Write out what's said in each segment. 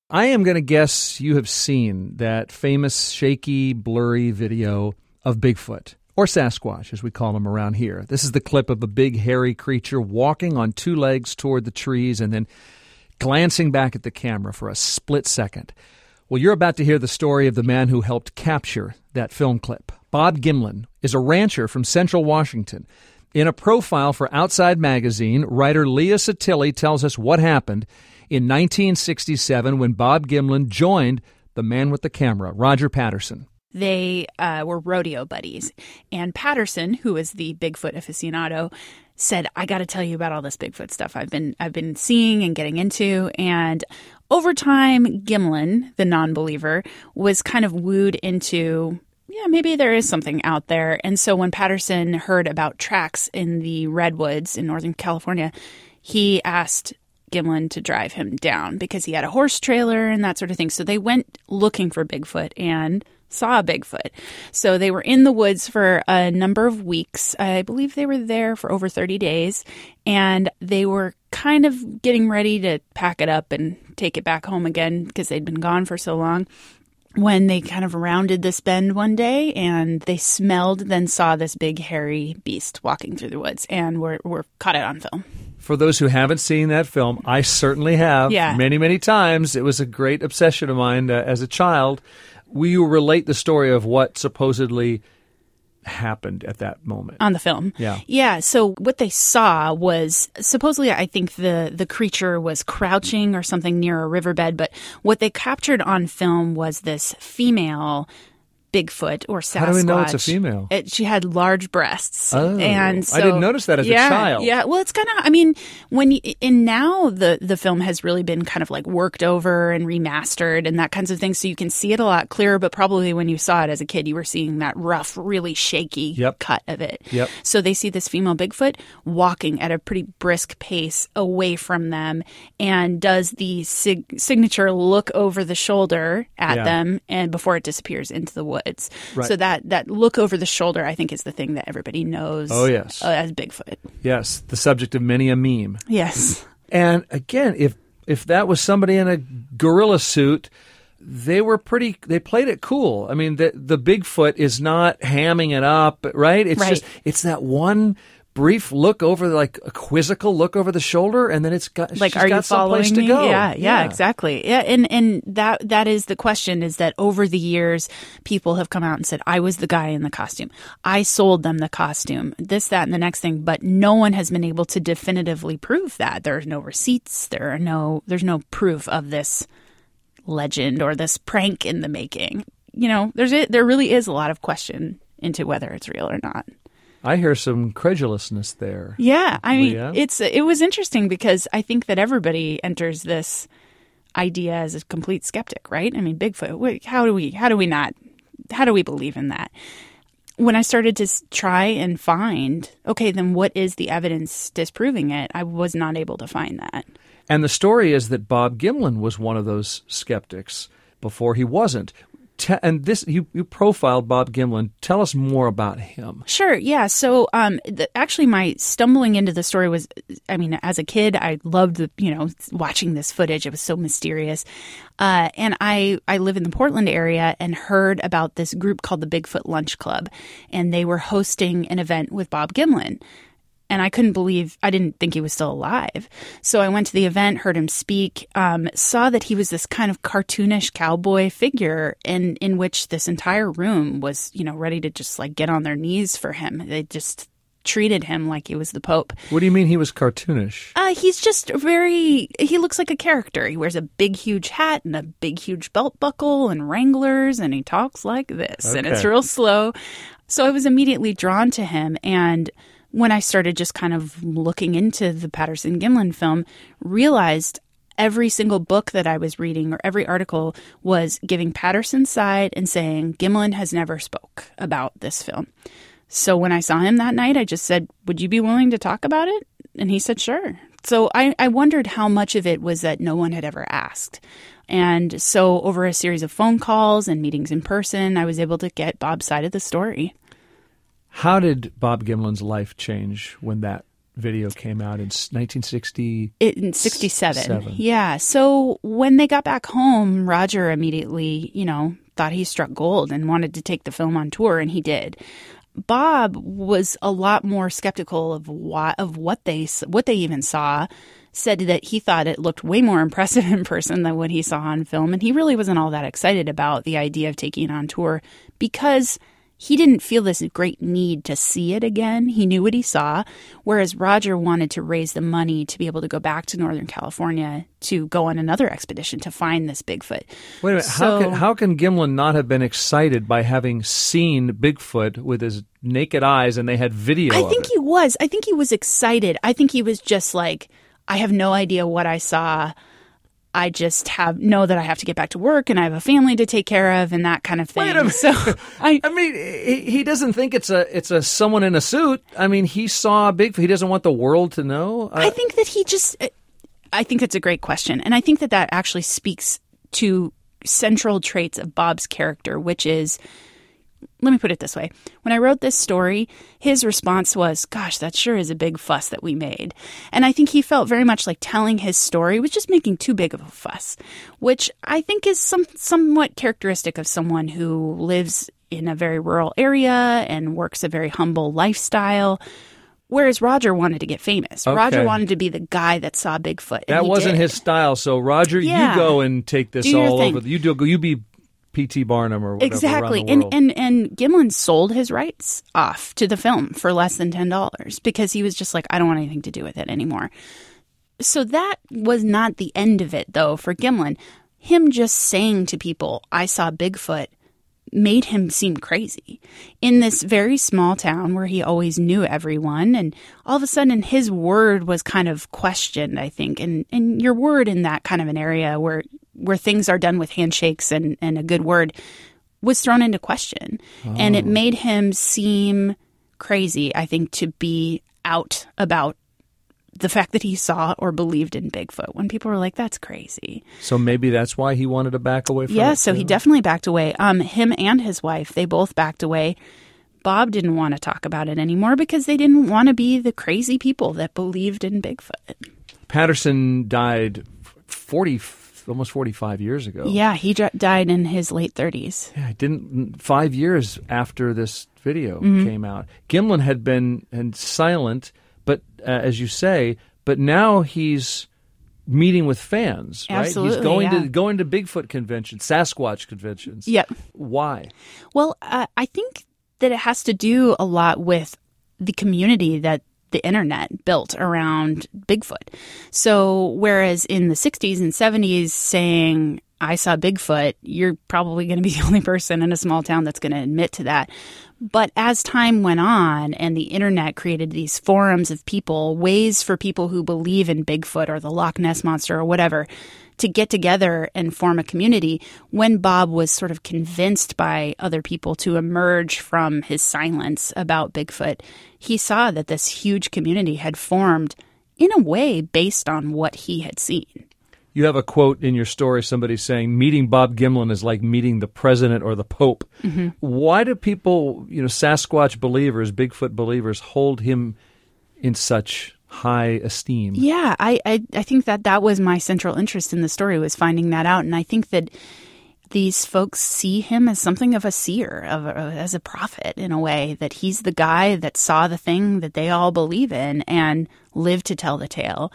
I am going to guess you have seen that famous shaky, blurry video of Bigfoot, or Sasquatch, as we call him around here. This is the clip of a big, hairy creature walking on two legs toward the trees and then glancing back at the camera for a split second. Well, you're about to hear the story of the man who helped capture that film clip. Bob Gimlin is a rancher from Central Washington. In a profile for Outside Magazine, writer Leah Satilli tells us what happened in 1967 when Bob Gimlin joined the man with the camera, Roger Patterson. They were rodeo buddies. And Patterson, who is the Bigfoot aficionado, said, I got to tell you about all this Bigfoot stuff I've been seeing and getting into. And over time, Gimlin, the non-believer, was kind of wooed into, maybe there is something out there. And so when Patterson heard about tracks in the redwoods in Northern California, he asked Gimlin to drive him down because he had a horse trailer and that sort of thing. So they went looking for Bigfoot and saw Bigfoot. So they were in the woods for a number of weeks. I believe they were there for over 30 days. And they were kind of getting ready to pack it up and take it back home again because they'd been gone for so long, when they kind of rounded this bend one day and they smelled, then saw this big hairy beast walking through the woods, and were caught it on film. For those who haven't seen that film, I certainly have many, many times. It was a great obsession of mine as a child. Will you relate the story of what supposedly happened at that moment? On the film? Yeah. Yeah, so what they saw was, supposedly I think the creature was crouching or something near a riverbed, but what they captured on film was this female Bigfoot or Sasquatch. How do we know it's a female? She had large breasts. Oh, and so, I didn't notice that as a child. Yeah, well, it's kind of, now the film has really been kind of like worked over and remastered and that kinds of thing, so you can see it a lot clearer, but probably when you saw it as a kid, you were seeing that rough, really shaky cut of it. Yep. So they see this female Bigfoot walking at a pretty brisk pace away from them and does the signature look over the shoulder at them and before it disappears into the woods. Right. So that look over the shoulder, I think, is the thing that everybody knows as Bigfoot. Yes, the subject of many a meme. Yes. And again, if that was somebody in a gorilla suit, they played it cool. I mean, the Bigfoot is not hamming it up, right? It's it's that one brief look over, like a quizzical look over the shoulder, and then it's got, like, are you following me? To go. Yeah, exactly. Yeah, and that is the question, is that over the years, people have come out and said, I was the guy in the costume. I sold them the costume, this, that, and the next thing, but no one has been able to definitively prove that. There's no receipts. There's no proof of this legend or this prank in the making. There really is a lot of question into whether it's real or not. I hear some credulousness there. Yeah, I mean, it was interesting because I think that everybody enters this idea as a complete skeptic, right? I mean, Bigfoot. How do we believe in that? When I started to try and find, okay, then what is the evidence disproving it? I was not able to find that. And the story is that Bob Gimlin was one of those skeptics before he wasn't. And this, you profiled Bob Gimlin. Tell us more about him. Sure. Yeah. So, actually, my stumbling into the story was, as a kid, I loved watching this footage. It was so mysterious. And I live in the Portland area and heard about this group called the Bigfoot Lunch Club, and they were hosting an event with Bob Gimlin. And I didn't think he was still alive. So I went to the event, heard him speak, saw that he was this kind of cartoonish cowboy figure in which this entire room was, ready to just like get on their knees for him. They just treated him like he was the Pope. What do you mean he was cartoonish? He's just he looks like a character. He wears a big, huge hat and a big, huge belt buckle and Wranglers, and he talks like this. Okay. And it's real slow. So I was immediately drawn to him, and when I started just kind of looking into the Patterson-Gimlin film, realized every single book that I was reading or every article was giving Patterson's side and saying Gimlin has never spoke about this film. So when I saw him that night, I just said, would you be willing to talk about it? And he said, sure. So I wondered how much of it was that no one had ever asked. And so over a series of phone calls and meetings in person, I was able to get Bob's side of the story. How did Bob Gimlin's life change when that video came out in 1960. In 67. Yeah. So when they got back home, Roger immediately, thought he struck gold and wanted to take the film on tour, and he did. Bob was a lot more skeptical of what they even saw. Said that he thought it looked way more impressive in person than what he saw on film, and he really wasn't all that excited about the idea of taking it on tour because he didn't feel this great need to see it again. He knew what he saw, whereas Roger wanted to raise the money to be able to go back to Northern California to go on another expedition to find this Bigfoot. Wait a minute. How can Gimlin not have been excited by having seen Bigfoot with his naked eyes and they had video of it? I think he was excited. I think he was just like, I have no idea what I saw. I just know that I have to get back to work and I have a family to take care of and that kind of thing. Wait a minute. So I mean, he doesn't think it's a someone in a suit. I mean, he saw Bigfoot. He doesn't want the world to know. I think that I think it's a great question. And I think that actually speaks to central traits of Bob's character, which is, let me put it this way. When I wrote this story, his response was, gosh, that sure is a big fuss that we made. And I think he felt very much like telling his story was just making too big of a fuss, which I think is somewhat characteristic of someone who lives in a very rural area and works a very humble lifestyle. Whereas Roger wanted to get famous. Okay. Roger wanted to be the guy that saw Bigfoot. That wasn't his style. So Roger, you go and take this all over. You be P.T. Barnum or whatever. Exactly. Around the world. And Gimlin sold his rights off to the film for less than $10 because he was just like, I don't want anything to do with it anymore. So that was not the end of it, though, for Gimlin. Him just saying to people, I saw Bigfoot, made him seem crazy in this very small town where he always knew everyone. And all of a sudden his word was kind of questioned, I think. And your word in that kind of an area where things are done with handshakes and a good word was thrown into question. Oh. And it made him seem crazy, I think, to be out about the fact that he saw or believed in Bigfoot when people were like, that's crazy. So maybe that's why he wanted to back away from it? Yeah, so he definitely backed away. Him and his wife, they both backed away. Bob didn't want to talk about it anymore because they didn't want to be the crazy people that believed in Bigfoot. Patterson died almost 45 years ago. Yeah, he died in his late 30s. Yeah, 5 years after this video came out. Gimlin had been silent, but as you say, but now he's meeting with fans, right? Absolutely, he's going to Bigfoot conventions, Sasquatch conventions. Yep. Why? Well, I think that it has to do a lot with the community that the internet built around Bigfoot. So whereas in the 60s and 70s saying, I saw Bigfoot, you're probably going to be the only person in a small town that's going to admit to that. But as time went on and the internet created these forums of people, ways for people who believe in Bigfoot or the Loch Ness Monster or whatever to get together and form a community, when Bob was sort of convinced by other people to emerge from his silence about Bigfoot, he saw that this huge community had formed in a way based on what he had seen. You have a quote in your story, somebody saying, meeting Bob Gimlin is like meeting the president or the Pope. Mm-hmm. Why do people, Sasquatch believers, Bigfoot believers, hold him in such high esteem? Yeah, I think that was my central interest in the story, was finding that out. And I think that these folks see him as something of a seer, as a prophet in a way, that he's the guy that saw the thing that they all believe in and lived to tell the tale.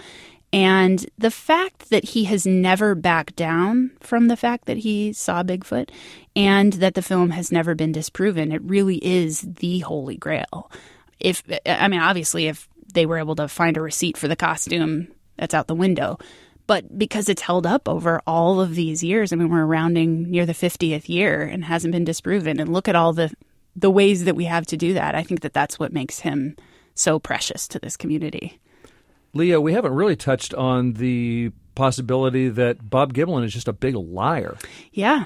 And the fact that he has never backed down from the fact that he saw Bigfoot and that the film has never been disproven, it really is the holy grail. Obviously, if they were able to find a receipt for the costume, that's out the window. But because it's held up over all of these years, we're rounding near the 50th year and hasn't been disproven. And look at all the ways that we have to do that. I think that that's what makes him so precious to this community. Leah, we haven't really touched on the possibility that Bob Gimlin is just a big liar. Yeah.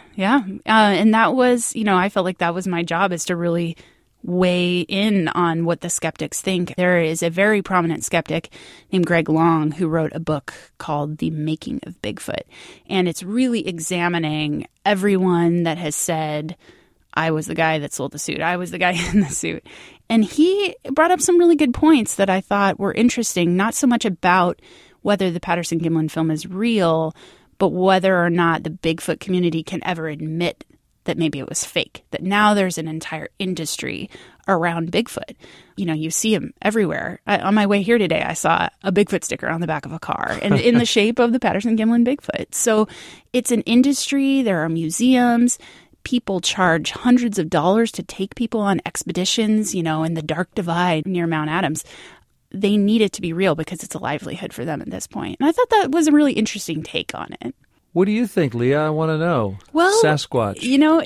And that was, I felt like that was my job, is to really weigh in on what the skeptics think. There is a very prominent skeptic named Greg Long who wrote a book called The Making of Bigfoot. And it's really examining everyone that has said, I was the guy that sold the suit. I was the guy in the suit. And he brought up some really good points that I thought were interesting, not so much about whether the Patterson-Gimlin film is real, but whether or not the Bigfoot community can ever admit that maybe it was fake, that now there's an entire industry around Bigfoot. You know, you see them everywhere. On my way here today, I saw a Bigfoot sticker on the back of a car and in the shape of the Patterson-Gimlin Bigfoot. So it's an industry. There are museums. People charge hundreds of dollars to take people on expeditions, you know, in the Dark Divide near Mount Adams. They need it to be real because it's a livelihood for them at this point. And I thought that was a really interesting take on it. What do you think, Leah? I want to know. Well, Sasquatch. You know,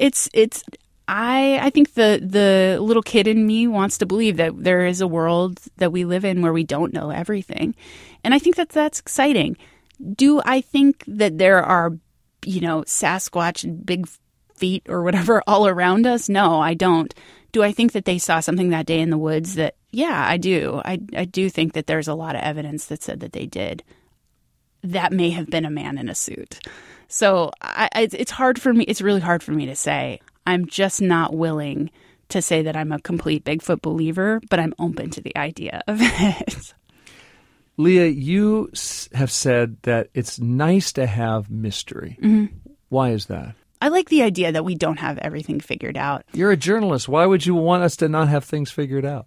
I think the little kid in me wants to believe that there is a world that we live in where we don't know everything. And I think that that's exciting. Do I think that there are, you know, Sasquatch and big feet or whatever all around us? No, I don't. Do I think that they saw something that day in the woods? That, yeah, I do. I do think that there's a lot of evidence that said that they did. That may have been a man in a suit. So it's hard for me. It's really hard for me to say. I'm just not willing to say that I'm a complete Bigfoot believer, but I'm open to the idea of it. Leah, you have said that it's nice to have mystery. Mm-hmm. Why is that? I like the idea that we don't have everything figured out. You're a journalist. Why would you want us to not have things figured out?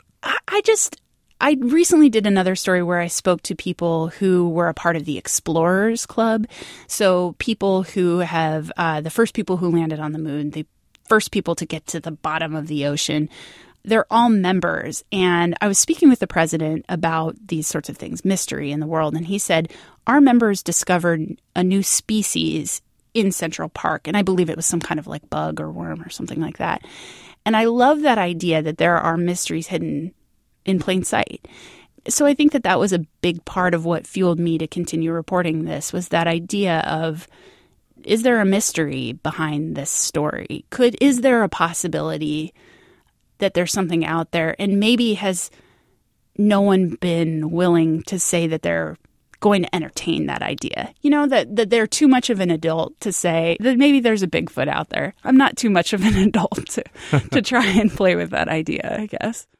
I recently did another story where I spoke to people who were a part of the Explorers Club. So people who have the first people who landed on the moon, the first people to get to the bottom of the ocean. They're all members. And I was speaking with the president about these sorts of things, mystery in the world. And he said, our members discovered a new species in Central Park. And I believe it was some kind of like bug or worm or something like that. And I love that idea that there are mysteries hidden in plain sight. So I think that that was a big part of what fueled me to continue reporting this, was that idea of, is there a mystery behind this story? Is there a possibility that there's something out there? And maybe has no one been willing to say that they're going to entertain that idea? You know, that they're too much of an adult to say that maybe there's a Bigfoot out there. I'm not too much of an adult to try and play with that idea, I guess.